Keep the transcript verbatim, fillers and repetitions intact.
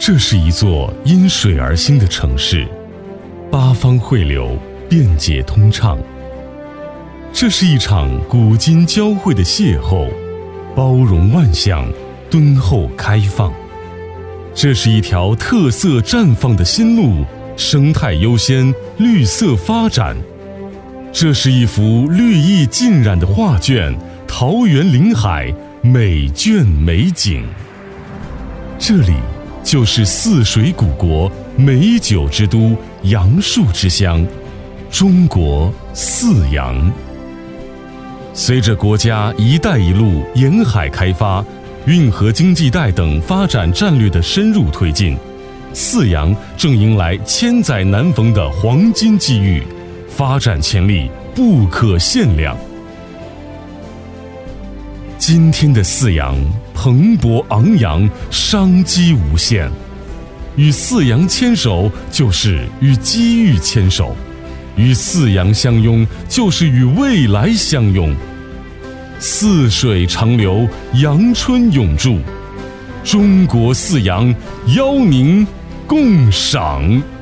这是一座因水而兴的城市，八方汇流，便捷通畅。这是一场古今交汇的邂逅，包容万象，敦厚开放。这是一条特色绽放的新路，生态优先，绿色发展。这是一幅绿意浸染的画卷，桃源临海，美眷美景。这里就是泗水古国，美酒之都，杨树之乡，中国泗阳。随着国家“一带一路”沿海开发、运河经济带等发展战略的深入推进，泗阳正迎来千载难逢的黄金机遇，发展潜力不可限量。今天的泗阳蓬勃昂扬，商机无限。与泗阳牵手，就是与机遇牵手；与泗阳相拥，就是与未来相拥。泗水长流，阳春永驻，中国泗阳邀您共赏。